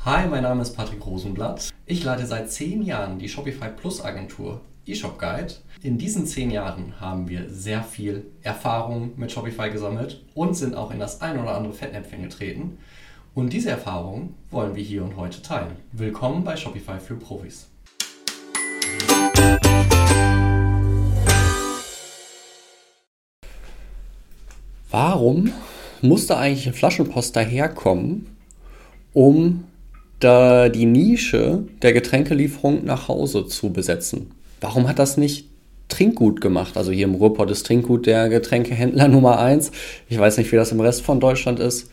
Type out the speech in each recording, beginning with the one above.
Hi, mein Name ist Patrick Rosenblatt. Ich leite seit 10 Jahren die Shopify Plus Agentur eShop Guide. In diesen 10 Jahren haben wir sehr viel Erfahrung mit Shopify gesammelt und sind auch in das ein oder andere Fettnäpfchen getreten. Und diese Erfahrung wollen wir hier und heute teilen. Willkommen bei Shopify für Profis. Warum musste eigentlich ein Flaschenpost daherkommen, um da die Nische der Getränkelieferung nach Hause zu besetzen? Warum hat das nicht Trinkgut gemacht? Also hier im Ruhrpott ist Trinkgut der Getränkehändler Nummer 1. Ich weiß nicht, wie das im Rest von Deutschland ist.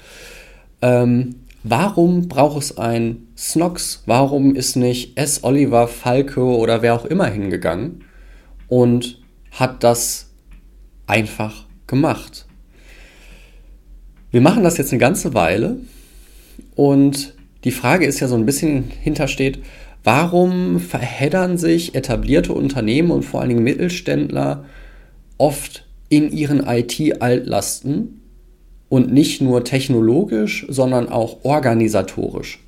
Warum braucht es ein Snox? Warum ist nicht S. Oliver, Falke oder wer auch immer hingegangen und hat das einfach gemacht? Wir machen das jetzt eine ganze Weile und die Frage ist ja so ein bisschen hintersteht, warum verheddern sich etablierte Unternehmen und vor allen Dingen Mittelständler oft in ihren IT-Altlasten und nicht nur technologisch, sondern auch organisatorisch?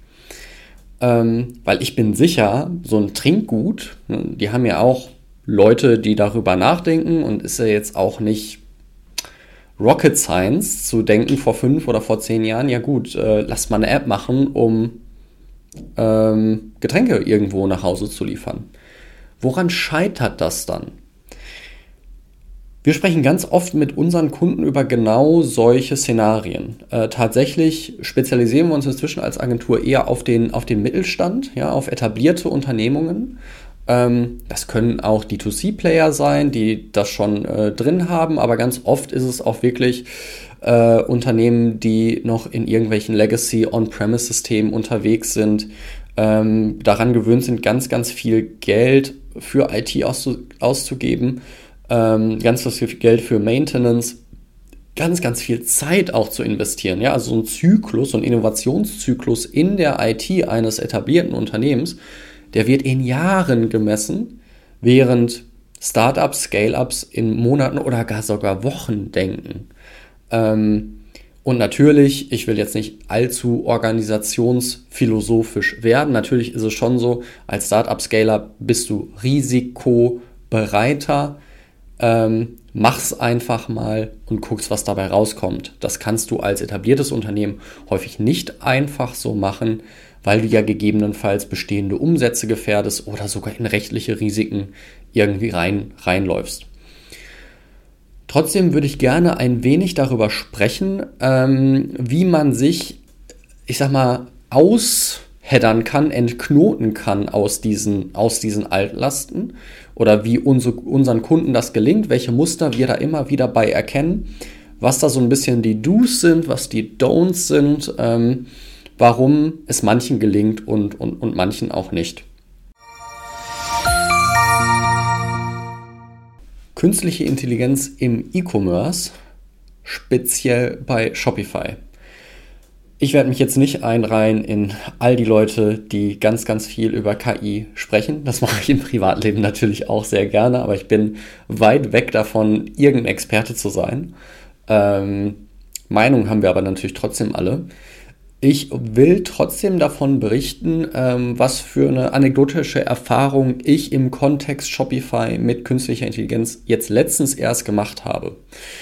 Weil ich bin sicher, so ein Trinkgut, die haben ja auch Leute, die darüber nachdenken und ist ja jetzt auch nicht Rocket Science zu denken vor 5 oder vor 10 Jahren, ja gut, lass mal eine App machen, um Getränke irgendwo nach Hause zu liefern. Woran scheitert das dann? Wir sprechen ganz oft mit unseren Kunden über genau solche Szenarien. Tatsächlich spezialisieren wir uns inzwischen als Agentur eher auf den Mittelstand, ja, auf etablierte Unternehmungen. Das können auch D2C-Player sein, die das schon drin haben, aber ganz oft ist es auch wirklich Unternehmen, die noch in irgendwelchen Legacy-On-Premise-Systemen unterwegs sind, daran gewöhnt sind, ganz, ganz viel Geld für IT auszugeben, ganz viel Geld für Maintenance, ganz, ganz viel Zeit auch zu investieren. Ja? Also so ein Zyklus, so ein Innovationszyklus in der IT eines etablierten Unternehmens, der wird in Jahren gemessen, während Startups, Scale-Ups in Monaten oder gar sogar Wochen denken. Und natürlich, ich will jetzt nicht allzu organisationsphilosophisch werden, natürlich ist es schon so, als Startup-Scale-Up bist du risikobereiter, mach's einfach mal und guckst, was dabei rauskommt. Das kannst du als etabliertes Unternehmen häufig nicht einfach so machen, weil du ja gegebenenfalls bestehende Umsätze gefährdest oder sogar in rechtliche Risiken irgendwie reinläufst. Trotzdem würde ich gerne ein wenig darüber sprechen, wie man sich, ich sag mal, aushäddern kann, entknoten kann aus diesen Altlasten oder wie unseren Kunden das gelingt, welche Muster wir da immer wieder bei erkennen, was da so ein bisschen die Do's sind, was die Don'ts sind, warum es manchen gelingt und manchen auch nicht. Künstliche Intelligenz im E-Commerce, speziell bei Shopify. Ich werde mich jetzt nicht einreihen in all die Leute, die ganz, ganz viel über KI sprechen. Das mache ich im Privatleben natürlich auch sehr gerne, aber ich bin weit weg davon, irgendein Experte zu sein. Meinung haben wir aber natürlich trotzdem alle. Ich will trotzdem davon berichten, was für eine anekdotische Erfahrung ich im Kontext Shopify mit künstlicher Intelligenz jetzt letztens erst gemacht habe.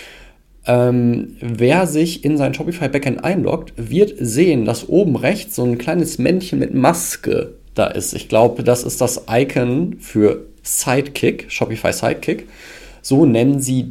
Wer sich in sein Shopify-Backend einloggt, wird sehen, dass oben rechts so ein kleines Männchen mit Maske da ist. Ich glaube, das ist das Icon für Sidekick, Shopify Sidekick. So nennen sie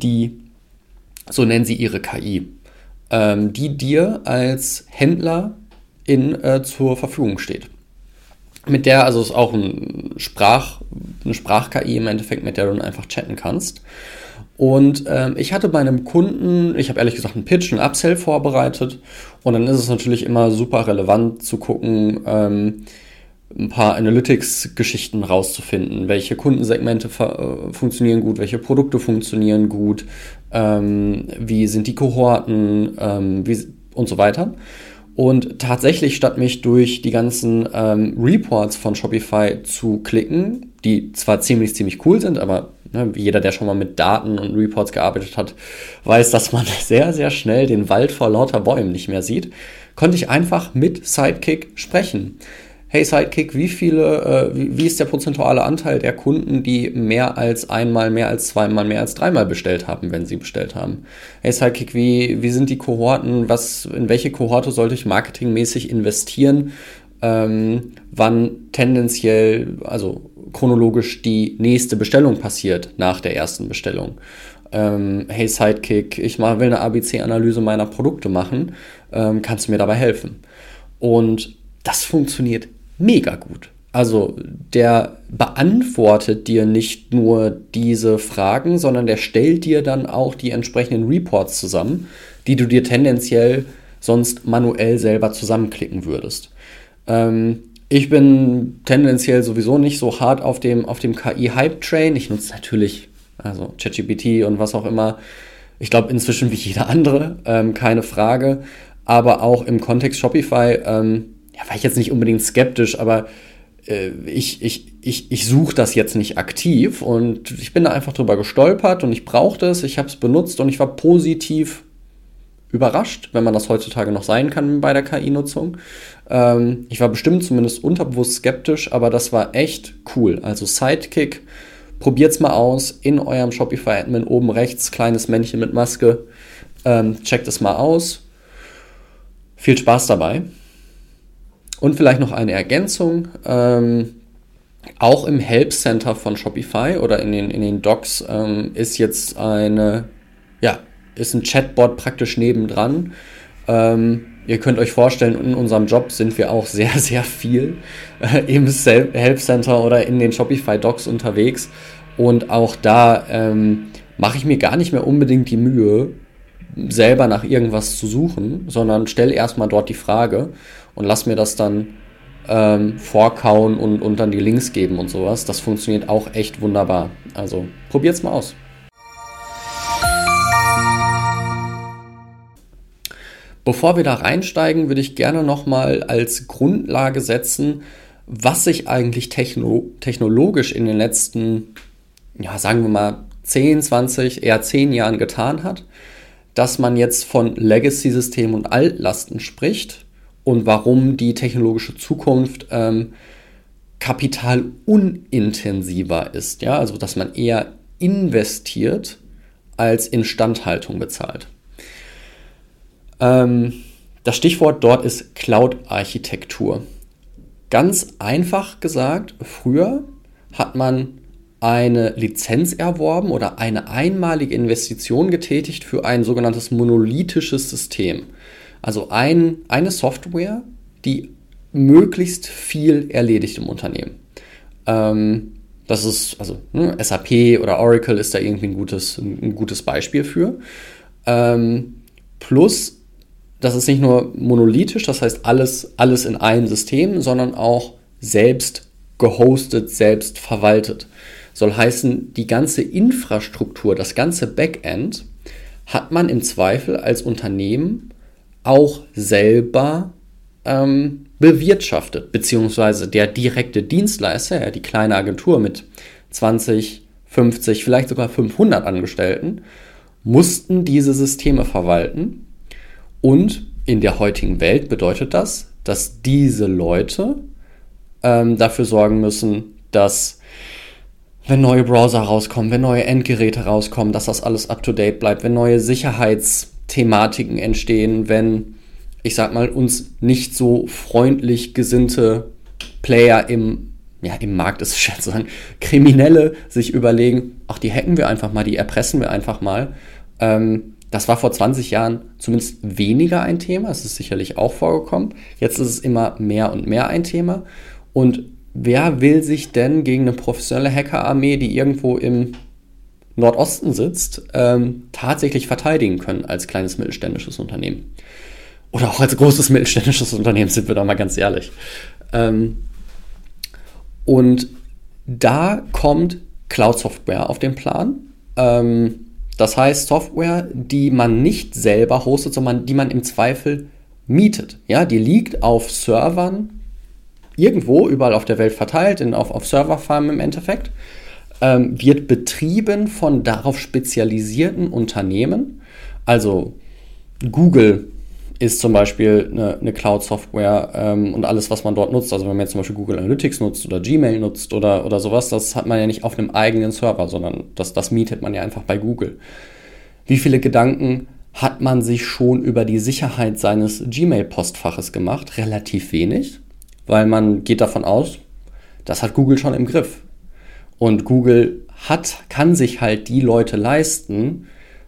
ihre KI. Die dir als Händler zur Verfügung steht. Mit der, also ist auch eine Sprach-KI im Endeffekt, mit der du dann einfach chatten kannst. Und ich hatte bei einem Kunden, ich habe ehrlich gesagt einen Pitch, einen Upsell vorbereitet und dann ist es natürlich immer super relevant zu gucken, ein paar Analytics-Geschichten rauszufinden, welche Kundensegmente funktionieren gut, welche Produkte funktionieren gut, wie sind die Kohorten und so weiter. Und tatsächlich, statt mich durch die ganzen Reports von Shopify zu klicken, die zwar ziemlich cool sind, aber jeder, der schon mal mit Daten und Reports gearbeitet hat, weiß, dass man sehr, sehr schnell den Wald vor lauter Bäumen nicht mehr sieht, konnte ich einfach mit Sidekick sprechen. Hey Sidekick, wie ist der prozentuale Anteil der Kunden, die mehr als einmal, mehr als zweimal, mehr als dreimal bestellt haben, wenn sie bestellt haben? Hey Sidekick, wie sind die Kohorten, in welche Kohorte sollte ich marketingmäßig investieren, wann tendenziell, also chronologisch die nächste Bestellung passiert nach der ersten Bestellung? Hey Sidekick, will eine ABC-Analyse meiner Produkte machen, kannst du mir dabei helfen? Und das funktioniert mega gut. Also der beantwortet dir nicht nur diese Fragen, sondern der stellt dir dann auch die entsprechenden Reports zusammen, die du dir tendenziell sonst manuell selber zusammenklicken würdest. Ich bin tendenziell sowieso nicht so hart auf dem KI-Hype-Train. Ich nutze natürlich ChatGPT und was auch immer. Ich glaube inzwischen wie jeder andere, keine Frage. Aber auch im Kontext Shopify war ich jetzt nicht unbedingt skeptisch, aber ich suche das jetzt nicht aktiv und ich bin da einfach drüber gestolpert und ich brauchte es, ich habe es benutzt und ich war positiv überrascht, wenn man das heutzutage noch sein kann bei der KI-Nutzung. Ich war bestimmt zumindest unterbewusst skeptisch, aber das war echt cool. Also Sidekick, probiert's mal aus in eurem Shopify-Admin oben rechts, kleines Männchen mit Maske, checkt es mal aus. Viel Spaß dabei. Und vielleicht noch eine Ergänzung, auch im Help Center von Shopify oder in den Docs ist jetzt ist ein Chatbot praktisch nebendran. Ihr könnt euch vorstellen, in unserem Job sind wir auch sehr, sehr viel im Help Center oder in den Shopify Docs unterwegs. Und auch da mache ich mir gar nicht mehr unbedingt die Mühe, selber nach irgendwas zu suchen, sondern stelle erstmal dort die Frage und lass mir das dann vorkauen und dann die Links geben und sowas. Das funktioniert auch echt wunderbar. Also probiert's mal aus. Bevor wir da reinsteigen, würde ich gerne nochmal als Grundlage setzen, was sich eigentlich technologisch in den letzten, sagen wir mal 10, 20, eher 10 Jahren getan hat, dass man jetzt von Legacy-Systemen und Altlasten spricht und warum die technologische Zukunft kapitalunintensiver ist. Ja? Also dass man eher investiert als Instandhaltung bezahlt. Das Stichwort dort ist Cloud-Architektur. Ganz einfach gesagt, früher hat man eine Lizenz erworben oder eine einmalige Investition getätigt für ein sogenanntes monolithisches System. Also eine Software, die möglichst viel erledigt im Unternehmen. Das ist, SAP oder Oracle ist da irgendwie ein gutes Beispiel für. Plus, das ist nicht nur monolithisch, das heißt alles in einem System, sondern auch selbst gehostet, selbst verwaltet. Soll heißen, die ganze Infrastruktur, das ganze Backend hat man im Zweifel als Unternehmen auch selber bewirtschaftet, beziehungsweise der direkte Dienstleister, die kleine Agentur mit 20, 50, vielleicht sogar 500 Angestellten, mussten diese Systeme verwalten. Und in der heutigen Welt bedeutet das, dass diese Leute dafür sorgen müssen, dass wenn neue Browser rauskommen, wenn neue Endgeräte rauskommen, dass das alles up-to-date bleibt, wenn neue Sicherheitsthematiken entstehen, wenn, ich sag mal, uns nicht so freundlich gesinnte Player im Markt ist es schwer zu sagen, Kriminelle sich überlegen, die hacken wir einfach mal, die erpressen wir einfach mal. Das war vor 20 Jahren zumindest weniger ein Thema, es ist sicherlich auch vorgekommen. Jetzt ist es immer mehr und mehr ein Thema. Und wer will sich denn gegen eine professionelle Hackerarmee, die irgendwo im Nordosten sitzt, tatsächlich verteidigen können als kleines mittelständisches Unternehmen? Oder auch als großes mittelständisches Unternehmen, sind wir doch mal ganz ehrlich. Und da kommt Cloud-Software auf den Plan. Das heißt Software, die man nicht selber hostet, sondern die man im Zweifel mietet. Ja, die liegt auf Servern irgendwo, überall auf der Welt verteilt, auf Serverfarmen im Endeffekt, wird betrieben von darauf spezialisierten Unternehmen. Also Google ist zum Beispiel eine Cloud-Software und alles, was man dort nutzt. Also wenn man jetzt zum Beispiel Google Analytics nutzt oder Gmail nutzt oder sowas, das hat man ja nicht auf einem eigenen Server, sondern das mietet man ja einfach bei Google. Wie viele Gedanken hat man sich schon über die Sicherheit seines Gmail-Postfaches gemacht? Relativ wenig, weil man geht davon aus, das hat Google schon im Griff. Und Google kann sich halt die Leute leisten,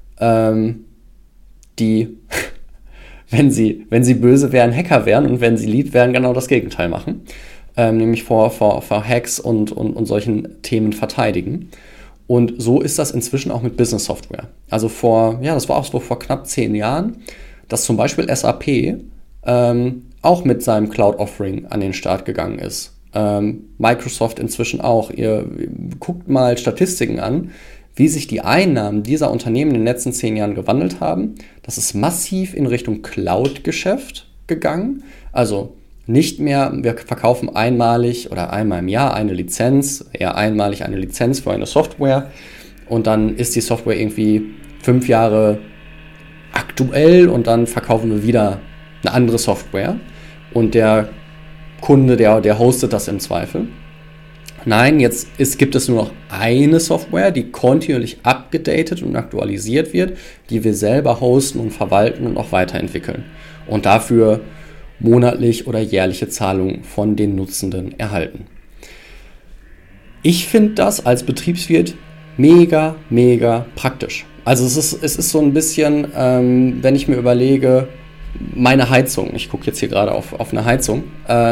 die, wenn sie böse wären, Hacker wären und wenn sie lieb wären, genau das Gegenteil machen. Nämlich vor Hacks und solchen Themen verteidigen. Und so ist das inzwischen auch mit Business-Software. Also das war auch so vor knapp 10 Jahren, dass zum Beispiel SAP auch mit seinem Cloud-Offering an den Start gegangen ist. Microsoft inzwischen auch. Ihr guckt mal Statistiken an, wie sich die Einnahmen dieser Unternehmen in den letzten 10 Jahren gewandelt haben. Das ist massiv in Richtung Cloud-Geschäft gegangen. Also nicht mehr, wir verkaufen einmalig oder einmal im Jahr eine Lizenz, eher einmalig eine Lizenz für eine Software und dann ist die Software irgendwie 5 Jahre aktuell und dann verkaufen wir wieder eine andere Software und der Kunde, der hostet das im Zweifel. Nein, jetzt gibt es nur noch eine Software, die kontinuierlich abgedatet und aktualisiert wird, die wir selber hosten und verwalten und auch weiterentwickeln. Und dafür monatlich oder jährliche Zahlungen von den Nutzenden erhalten. Ich finde das als Betriebswirt mega, mega praktisch. Also es ist so ein bisschen, wenn ich mir überlege, meine Heizung, ich gucke jetzt hier gerade auf eine Heizung,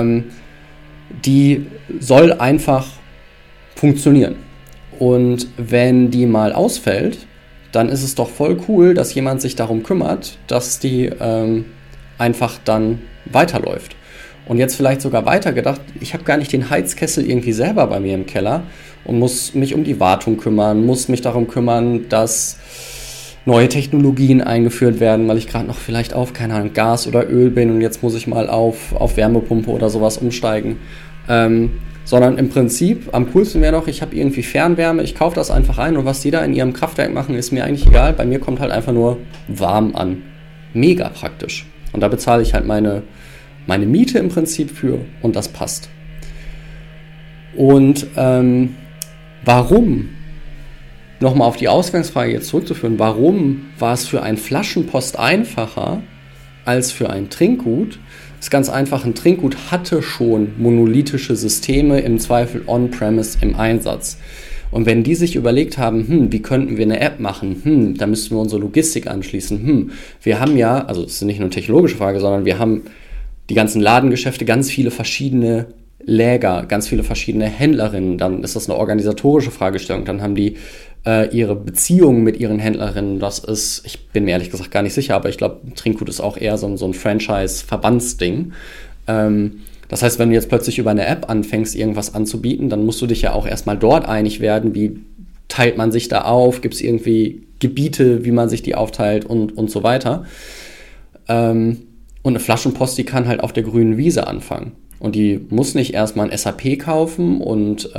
die soll einfach funktionieren. Und wenn die mal ausfällt, dann ist es doch voll cool, dass jemand sich darum kümmert, dass die einfach dann weiterläuft. Und jetzt vielleicht sogar weitergedacht, ich habe gar nicht den Heizkessel irgendwie selber bei mir im Keller und muss mich um die Wartung kümmern, muss mich darum kümmern, dass neue Technologien eingeführt werden, weil ich gerade noch vielleicht auf, keine Ahnung, Gas oder Öl bin und jetzt muss ich mal auf Wärmepumpe oder sowas umsteigen. Sondern im Prinzip, am coolsten wäre doch, ich habe irgendwie Fernwärme, ich kaufe das einfach ein und was die da in ihrem Kraftwerk machen, ist mir eigentlich egal. Bei mir kommt halt einfach nur warm an. Mega praktisch. Und da bezahle ich halt meine Miete im Prinzip für und das passt. Und warum, nochmal auf die Ausgangsfrage jetzt zurückzuführen, warum war es für ein Flaschenpost einfacher als für ein Trinkgut? Das ist ganz einfach, ein Trinkgut hatte schon monolithische Systeme, im Zweifel on-premise im Einsatz. Und wenn die sich überlegt haben, wie könnten wir eine App machen, da müssten wir unsere Logistik anschließen, wir haben ja, also es ist nicht nur eine technologische Frage, sondern wir haben die ganzen Ladengeschäfte, ganz viele verschiedene Läger, ganz viele verschiedene Händlerinnen, dann ist das eine organisatorische Fragestellung, dann haben die ihre Beziehungen mit ihren Händlerinnen, das ist, ich bin mir ehrlich gesagt gar nicht sicher, aber ich glaube, Trinkgut ist auch eher so ein Franchise-Verbandsding. Das heißt, wenn du jetzt plötzlich über eine App anfängst, irgendwas anzubieten, dann musst du dich ja auch erstmal dort einig werden, wie teilt man sich da auf, gibt es irgendwie Gebiete, wie man sich die aufteilt und so weiter. Und eine Flaschenpost, die kann halt auf der grünen Wiese anfangen. Und die muss nicht erstmal ein SAP kaufen und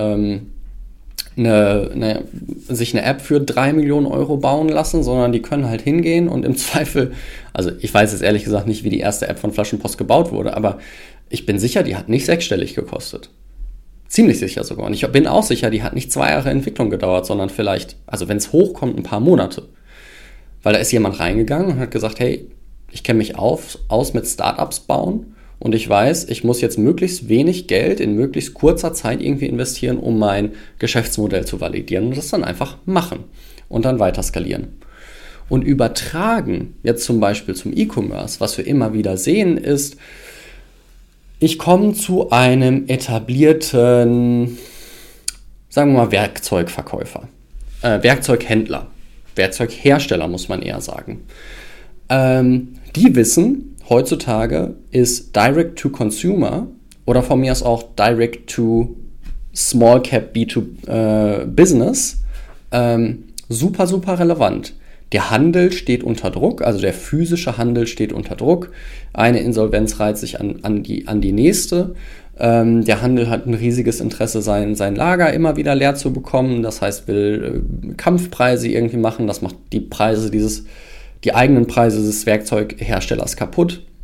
sich eine App für 3 Millionen Euro bauen lassen, sondern die können halt hingehen und im Zweifel, also ich weiß jetzt ehrlich gesagt nicht, wie die erste App von Flaschenpost gebaut wurde, aber ich bin sicher, die hat nicht 6-stellig gekostet. Ziemlich sicher sogar. Und ich bin auch sicher, die hat nicht 2 Jahre Entwicklung gedauert, sondern vielleicht, also wenn es hochkommt, ein paar Monate. Weil da ist jemand reingegangen und hat gesagt, hey, ich kenne mich aus mit Startups bauen und ich weiß, ich muss jetzt möglichst wenig Geld in möglichst kurzer Zeit irgendwie investieren, um mein Geschäftsmodell zu validieren und das dann einfach machen und dann weiter skalieren. Und übertragen, jetzt zum Beispiel zum E-Commerce, was wir immer wieder sehen, ist, ich komme zu einem etablierten, sagen wir mal, Werkzeugverkäufer, Werkzeughändler, Werkzeughersteller muss man eher sagen. Die wissen, heutzutage ist Direct-to-Consumer oder von mir aus auch Direct-to-Small-Cap B2Business super, super relevant. Der Handel steht unter Druck, also der physische Handel steht unter Druck. Eine Insolvenz reiht sich an die nächste. Der Handel hat ein riesiges Interesse, sein Lager immer wieder leer zu bekommen. Das heißt, will Kampfpreise irgendwie machen. Das macht die eigenen Preise des Werkzeugherstellers kaputt.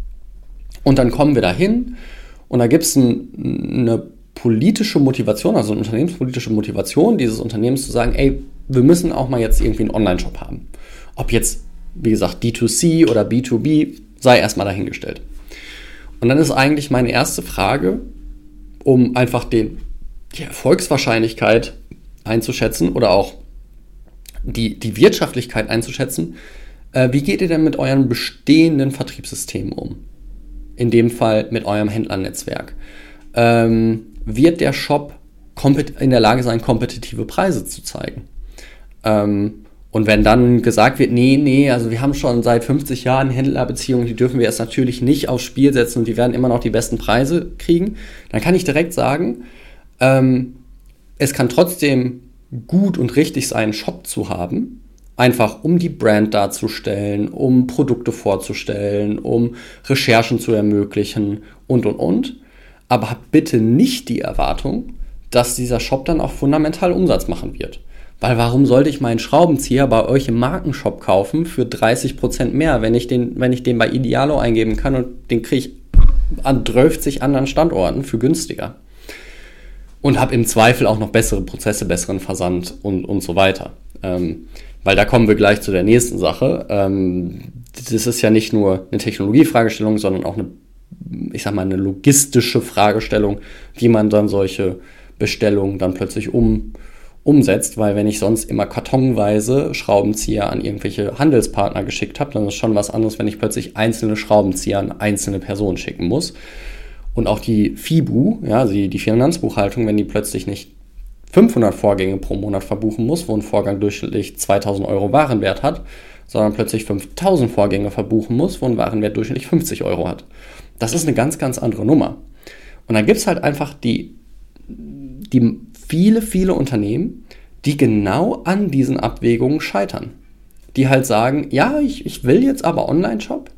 Und dann kommen wir dahin und da gibt es eine politische Motivation, also eine unternehmenspolitische Motivation dieses Unternehmens zu sagen, ey, wir müssen auch mal jetzt irgendwie einen Online-Shop haben. Ob jetzt, wie gesagt, D2C oder B2B, sei erstmal dahingestellt. Und dann ist eigentlich meine erste Frage, um einfach die Erfolgswahrscheinlichkeit einzuschätzen oder auch die Wirtschaftlichkeit einzuschätzen, wie geht ihr denn mit euren bestehenden Vertriebssystemen um? In dem Fall mit eurem Händlernetzwerk. Wird der Shop in der Lage sein, kompetitive Preise zu zeigen? Und wenn dann gesagt wird, nee, also wir haben schon seit 50 Jahren Händlerbeziehungen, die dürfen wir jetzt natürlich nicht aufs Spiel setzen und die werden immer noch die besten Preise kriegen, dann kann ich direkt sagen, es kann trotzdem gut und richtig sein, einen Shop zu haben, einfach um die Brand darzustellen, um Produkte vorzustellen, um Recherchen zu ermöglichen und. Aber habt bitte nicht die Erwartung, dass dieser Shop dann auch fundamental Umsatz machen wird. Weil warum sollte ich meinen Schraubenzieher bei euch im Markenshop kaufen für 30% mehr, wenn ich den bei Idealo eingeben kann und den kriege ich an 30 anderen Standorten für günstiger. Und habe im Zweifel auch noch bessere Prozesse, besseren Versand und so weiter. Weil da kommen wir gleich zu der nächsten Sache. Das ist ja nicht nur eine Technologiefragestellung, sondern auch eine logistische Fragestellung, wie man dann solche Bestellungen dann plötzlich umsetzt, weil wenn ich sonst immer kartonweise Schraubenzieher an irgendwelche Handelspartner geschickt habe, dann ist es schon was anderes, wenn ich plötzlich einzelne Schraubenzieher an einzelne Personen schicken muss. Und auch die FIBU, ja, die Finanzbuchhaltung, wenn die plötzlich nicht 500 Vorgänge pro Monat verbuchen muss, wo ein Vorgang durchschnittlich 2.000 Euro Warenwert hat, sondern plötzlich 5.000 Vorgänge verbuchen muss, wo ein Warenwert durchschnittlich 50 Euro hat. Das ist eine ganz, ganz andere Nummer. Und dann gibt es halt einfach die viele Unternehmen, die genau an diesen Abwägungen scheitern. Die halt sagen, ja, ich will jetzt aber Online-Shop,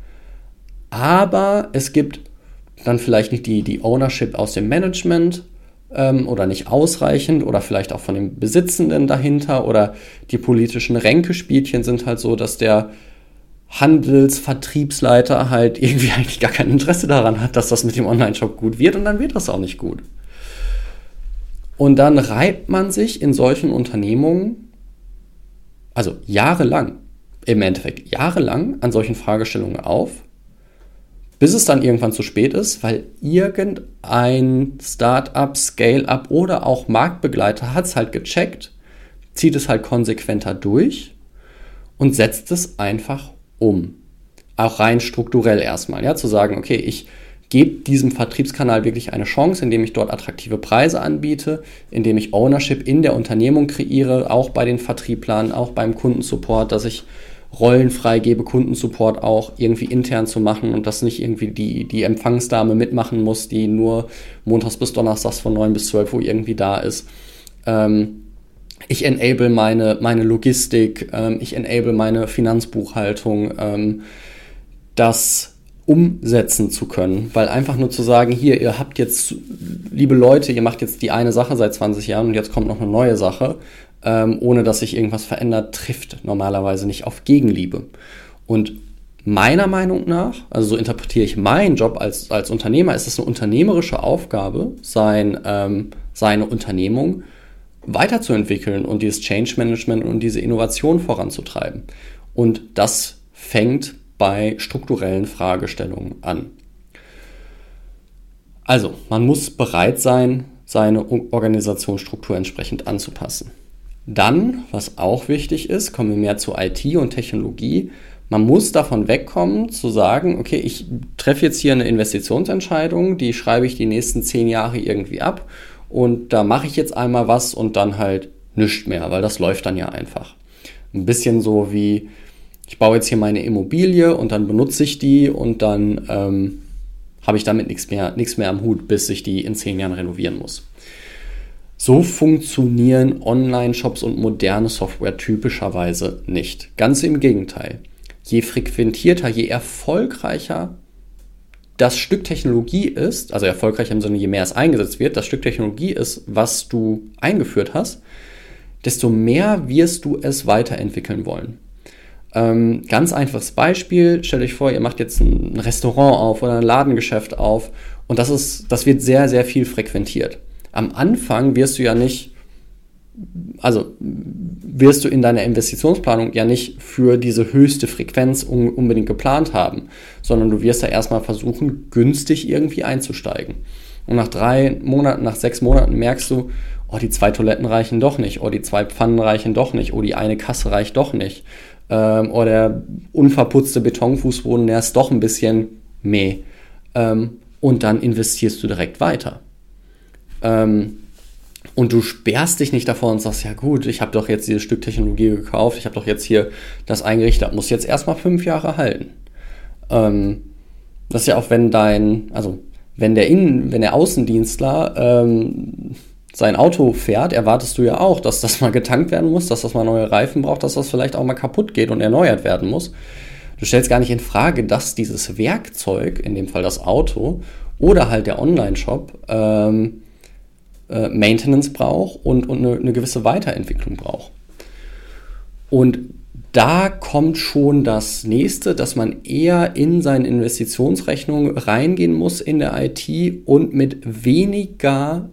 aber es gibt dann vielleicht nicht die Ownership aus dem Management oder nicht ausreichend oder vielleicht auch von den Besitzenden dahinter oder die politischen Ränkespielchen sind halt so, dass der Handelsvertriebsleiter halt irgendwie eigentlich gar kein Interesse daran hat, dass das mit dem Online-Shop gut wird und dann wird das auch nicht gut. Und dann reibt man sich in solchen Unternehmungen, also jahrelang an solchen Fragestellungen auf, bis es dann irgendwann zu spät ist, weil irgendein Start-up, Scale-up oder auch Marktbegleiter hat es halt gecheckt, zieht es halt konsequenter durch und setzt es einfach um. Auch rein strukturell erstmal, ja, zu sagen, okay, ich gebe diesem Vertriebskanal wirklich eine Chance, indem ich dort attraktive Preise anbiete, indem ich Ownership in der Unternehmung kreiere, auch bei den Vertrieblern, auch beim Kundensupport, dass ich Rollen freigebe, Kundensupport auch irgendwie intern zu machen und dass nicht irgendwie die Empfangsdame mitmachen muss, die nur montags bis donnerstags von 9 bis 12 Uhr irgendwie da ist. Ich enable meine Logistik, ich enable meine Finanzbuchhaltung, das umsetzen zu können, weil einfach nur zu sagen, hier, ihr habt jetzt, liebe Leute, ihr macht jetzt die eine Sache seit 20 Jahren und jetzt kommt noch eine neue Sache, ohne dass sich irgendwas verändert, trifft normalerweise nicht auf Gegenliebe. Und meiner Meinung nach, also so interpretiere ich meinen Job als Unternehmer, ist es eine unternehmerische Aufgabe, seine Unternehmung weiterzuentwickeln und dieses Change Management und diese Innovation voranzutreiben. Und das fängt bei strukturellen Fragestellungen an. Also, man muss bereit sein, seine Organisationsstruktur entsprechend anzupassen. Dann, was auch wichtig ist, kommen wir mehr zu IT und Technologie. Man muss davon wegkommen, zu sagen, okay, ich treffe jetzt hier eine Investitionsentscheidung, die schreibe ich die nächsten 10 Jahre irgendwie ab und da mache ich jetzt einmal was und dann halt nichts mehr, weil das läuft dann ja einfach. Ein bisschen so wie, ich baue jetzt hier meine Immobilie und dann benutze ich die und dann habe ich damit nichts mehr am Hut, bis ich die in 10 Jahren renovieren muss. So funktionieren Online-Shops und moderne Software typischerweise nicht. Ganz im Gegenteil. Je frequentierter, je erfolgreicher das Stück Technologie ist, also erfolgreicher im Sinne, je mehr es eingesetzt wird, das Stück Technologie ist, was du eingeführt hast, desto mehr wirst du es weiterentwickeln wollen. Ganz einfaches Beispiel, stellt euch vor, ihr macht jetzt ein Restaurant auf oder ein Ladengeschäft auf und das wird sehr, sehr viel frequentiert. Am Anfang wirst du in deiner Investitionsplanung ja nicht für diese höchste Frequenz unbedingt geplant haben, sondern du wirst da erstmal versuchen, günstig irgendwie einzusteigen. Und nach 3 Monaten, nach 6 Monaten merkst du, oh, die 2 Toiletten reichen doch nicht, oh, die 2 Pfannen reichen doch nicht, oh, die eine Kasse reicht doch nicht. Oder der unverputzte Betonfußboden, der ist doch ein bisschen meh. Und dann investierst du direkt weiter. Und du sperrst dich nicht davor und sagst, ja gut, ich habe doch jetzt dieses Stück Technologie gekauft, ich habe doch jetzt hier das eingerichtet, muss jetzt erstmal 5 Jahre halten. Das ist ja auch, wenn der Außendienstler sein Auto fährt, erwartest du ja auch, dass das mal getankt werden muss, dass das mal neue Reifen braucht, dass das vielleicht auch mal kaputt geht und erneuert werden muss. Du stellst gar nicht in Frage, dass dieses Werkzeug, in dem Fall das Auto oder halt der Online-Shop, Maintenance braucht und eine gewisse Weiterentwicklung braucht. Und da kommt schon das Nächste, dass man eher in seine Investitionsrechnung reingehen muss in der IT und mit weniger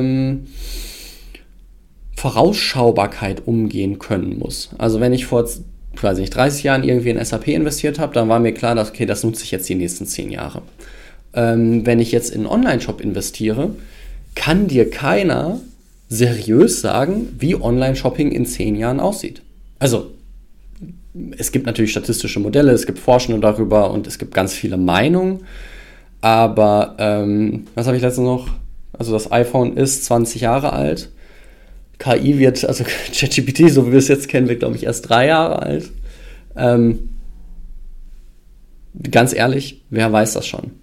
Vorausschaubarkeit umgehen können muss. Also wenn ich vor 30 Jahren irgendwie in SAP investiert habe, dann war mir klar, dass okay, das nutze ich jetzt die nächsten 10 Jahre. Wenn ich jetzt in einen Online-Shop investiere, kann dir keiner seriös sagen, wie Online-Shopping in 10 Jahren aussieht. Also es gibt natürlich statistische Modelle, es gibt Forschende darüber und es gibt ganz viele Meinungen, aber was habe ich letztens noch? Also das iPhone ist 20 Jahre alt, KI wird, also ChatGPT, so wie wir es jetzt kennen, wird glaube ich erst 3 Jahre alt. Ganz ehrlich, wer weiß das schon?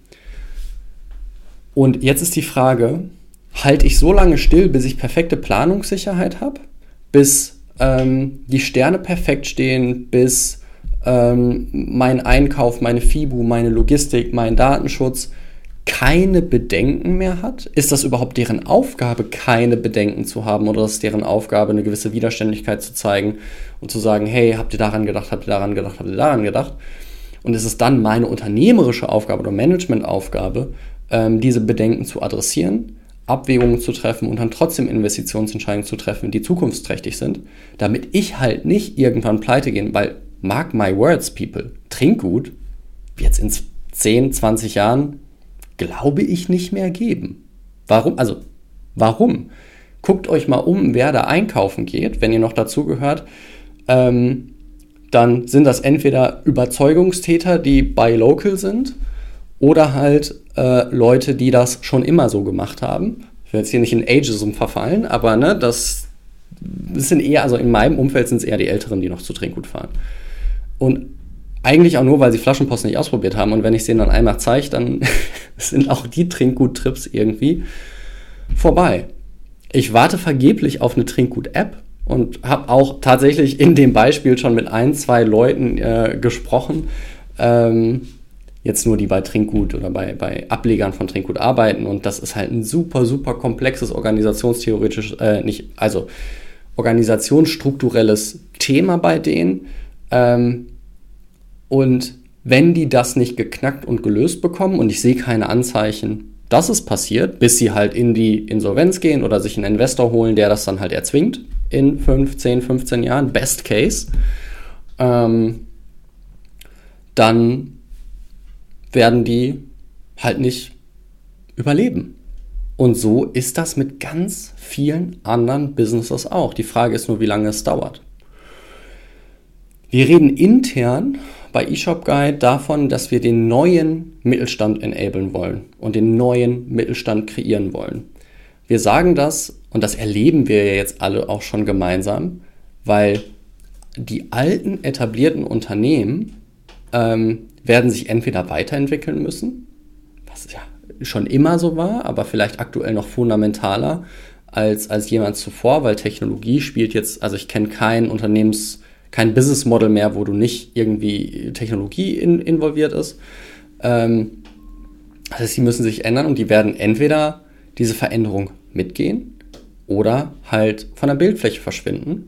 Und jetzt ist die Frage, halte ich so lange still, bis ich perfekte Planungssicherheit habe, bis die Sterne perfekt stehen, bis mein Einkauf, meine FIBU, meine Logistik, mein Datenschutz keine Bedenken mehr hat? Ist das überhaupt deren Aufgabe, keine Bedenken zu haben, oder ist deren Aufgabe, eine gewisse Widerständigkeit zu zeigen und zu sagen, hey, habt ihr daran gedacht, habt ihr daran gedacht, habt ihr daran gedacht? Und ist es dann meine unternehmerische Aufgabe oder Managementaufgabe, diese Bedenken zu adressieren, Abwägungen zu treffen und dann trotzdem Investitionsentscheidungen zu treffen, die zukunftsträchtig sind, damit ich halt nicht irgendwann pleite gehen, weil, mark my words, people, Trinkgut wird es in 10, 20 Jahren, glaube ich, nicht mehr geben. Warum? Also, warum? Guckt euch mal um, wer da einkaufen geht, wenn ihr noch dazugehört, dann sind das entweder Überzeugungstäter, die buy local sind, oder halt Leute, die das schon immer so gemacht haben. Ich will jetzt hier nicht in Ageism verfallen, aber ne, das sind eher, also in meinem Umfeld sind es eher die Älteren, die noch zu Trinkgut fahren. Und eigentlich auch nur, weil sie Flaschenpost nicht ausprobiert haben. Und wenn ich es denen dann einmal zeige, dann sind auch die Trinkgut-Trips irgendwie vorbei. Ich warte vergeblich auf eine Trinkgut-App und habe auch tatsächlich in dem Beispiel schon mit 1, 2 Leuten gesprochen, jetzt nur die bei Trinkgut oder bei Ablegern von Trinkgut arbeiten, und das ist halt ein super, super komplexes organisationsstrukturelles Thema bei denen, und wenn die das nicht geknackt und gelöst bekommen, und ich sehe keine Anzeichen, dass es passiert, bis sie halt in die Insolvenz gehen oder sich einen Investor holen, der das dann halt erzwingt in 5, 10, 15 Jahren, best case, dann werden die halt nicht überleben. Und so ist das mit ganz vielen anderen Businesses auch. Die Frage ist nur, wie lange es dauert. Wir reden intern bei eShop Guide davon, dass wir den neuen Mittelstand enablen wollen und den neuen Mittelstand kreieren wollen. Wir sagen das, und das erleben wir ja jetzt alle auch schon gemeinsam, weil die alten etablierten Unternehmen werden sich entweder weiterentwickeln müssen, was ja schon immer so war, aber vielleicht aktuell noch fundamentaler als jemals zuvor, weil Technologie spielt jetzt, also ich kenne kein Business Model mehr, wo du nicht irgendwie Technologie involviert ist. Das heißt, die müssen sich ändern, und die werden entweder diese Veränderung mitgehen oder halt von der Bildfläche verschwinden.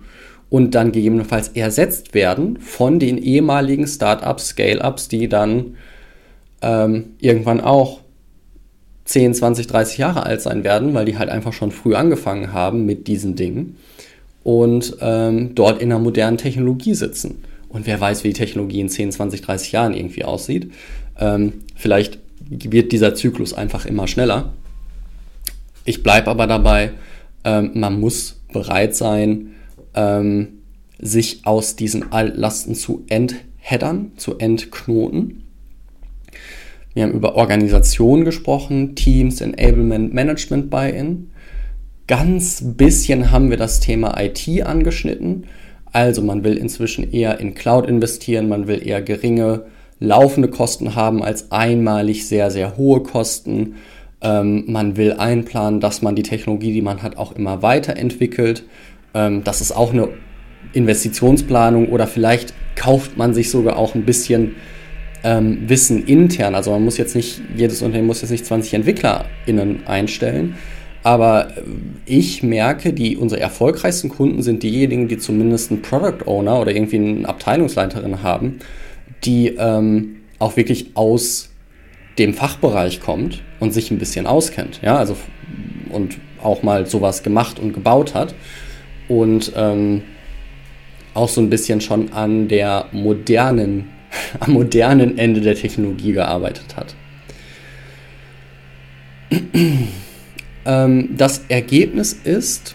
und dann gegebenenfalls ersetzt werden von den ehemaligen Startups, Scale-Ups, die dann irgendwann auch 10, 20, 30 Jahre alt sein werden, weil die halt einfach schon früh angefangen haben mit diesen Dingen und dort in einer modernen Technologie sitzen. Und wer weiß, wie die Technologie in 10, 20, 30 Jahren irgendwie aussieht. Vielleicht wird dieser Zyklus einfach immer schneller. Ich bleibe aber dabei, man muss bereit sein, sich aus diesen Altlasten zu entheddern, zu entknoten. Wir haben über Organisation gesprochen, Teams, Enablement, Management, Buy-in. Ganz bisschen haben wir das Thema IT angeschnitten. Also man will inzwischen eher in Cloud investieren, man will eher geringe laufende Kosten haben als einmalig sehr, sehr hohe Kosten. Man will einplanen, dass man die Technologie, die man hat, auch immer weiterentwickelt. Das ist auch eine Investitionsplanung oder vielleicht kauft man sich sogar auch ein bisschen Wissen intern. Also man muss jetzt nicht, jedes Unternehmen muss jetzt nicht 20 EntwicklerInnen einstellen. Aber ich merke, unsere erfolgreichsten Kunden sind diejenigen, die zumindest einen Product Owner oder irgendwie eine Abteilungsleiterin haben, die auch wirklich aus dem Fachbereich kommt und sich ein bisschen auskennt, ja, also und auch mal sowas gemacht und gebaut hat und auch so ein bisschen schon am modernen Ende der Technologie gearbeitet hat. Das Ergebnis ist,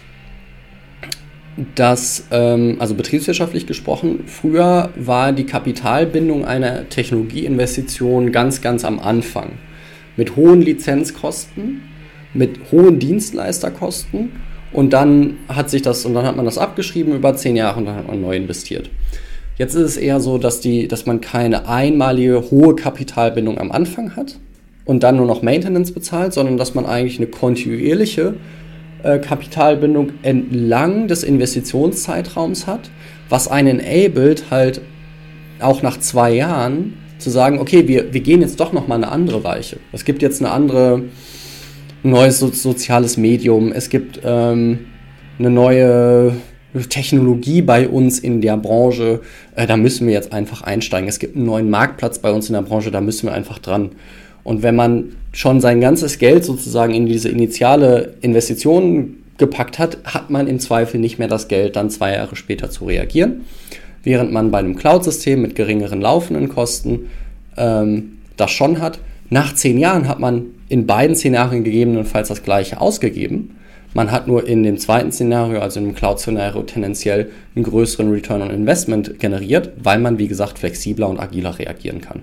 dass, also betriebswirtschaftlich gesprochen, früher war die Kapitalbindung einer Technologieinvestition ganz, ganz am Anfang. Mit hohen Lizenzkosten, mit hohen Dienstleisterkosten und dann hat man das abgeschrieben über 10 Jahre und dann hat man neu investiert. Jetzt ist es eher so, dass man keine einmalige hohe Kapitalbindung am Anfang hat und dann nur noch Maintenance bezahlt, sondern dass man eigentlich eine kontinuierliche Kapitalbindung entlang des Investitionszeitraums hat, was einen enabled, halt auch nach 2 Jahren zu sagen, okay, wir gehen jetzt doch nochmal eine andere Weiche. Es gibt jetzt ein neues soziales Medium, es gibt eine neue Technologie bei uns in der Branche, da müssen wir jetzt einfach einsteigen. Es gibt einen neuen Marktplatz bei uns in der Branche, da müssen wir einfach dran. Und wenn man schon sein ganzes Geld sozusagen in diese initiale Investition gepackt hat, hat man im Zweifel nicht mehr das Geld, dann 2 Jahre später zu reagieren. Während man bei einem Cloud-System mit geringeren laufenden Kosten das schon hat. Nach 10 Jahren hat man in beiden Szenarien gegebenenfalls das Gleiche ausgegeben. Man hat nur in dem zweiten Szenario, also im Cloud-Szenario, tendenziell einen größeren Return on Investment generiert, weil man, wie gesagt, flexibler und agiler reagieren kann.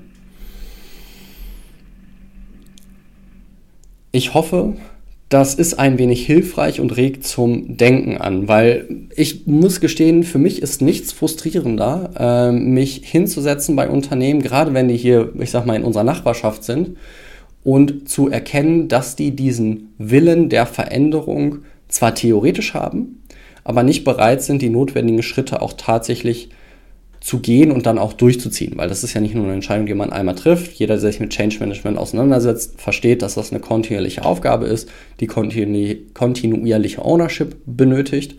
Ich hoffe, das ist ein wenig hilfreich und regt zum Denken an, weil ich muss gestehen, für mich ist nichts frustrierender, mich hinzusetzen bei Unternehmen, gerade wenn die hier, ich sag mal, in unserer Nachbarschaft sind, und zu erkennen, dass die diesen Willen der Veränderung zwar theoretisch haben, aber nicht bereit sind, die notwendigen Schritte auch tatsächlich zu gehen und dann auch durchzuziehen, weil das ist ja nicht nur eine Entscheidung, die man einmal trifft. Jeder, der sich mit Change Management auseinandersetzt, versteht, dass das eine kontinuierliche Aufgabe ist, die kontinuierliche Ownership benötigt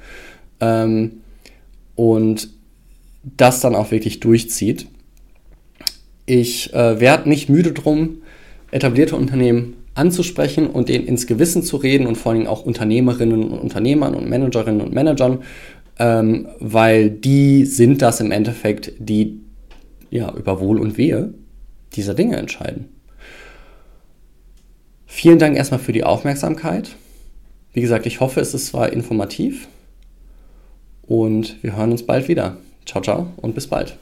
und das dann auch wirklich durchzieht. Ich werde nicht müde drum, etablierte Unternehmen anzusprechen und denen ins Gewissen zu reden und vor allem auch Unternehmerinnen und Unternehmern und Managerinnen und Managern, weil die sind das im Endeffekt, die ja über Wohl und Wehe dieser Dinge entscheiden. Vielen Dank erstmal für die Aufmerksamkeit. Wie gesagt, ich hoffe, es war informativ und wir hören uns bald wieder. Ciao, ciao und bis bald.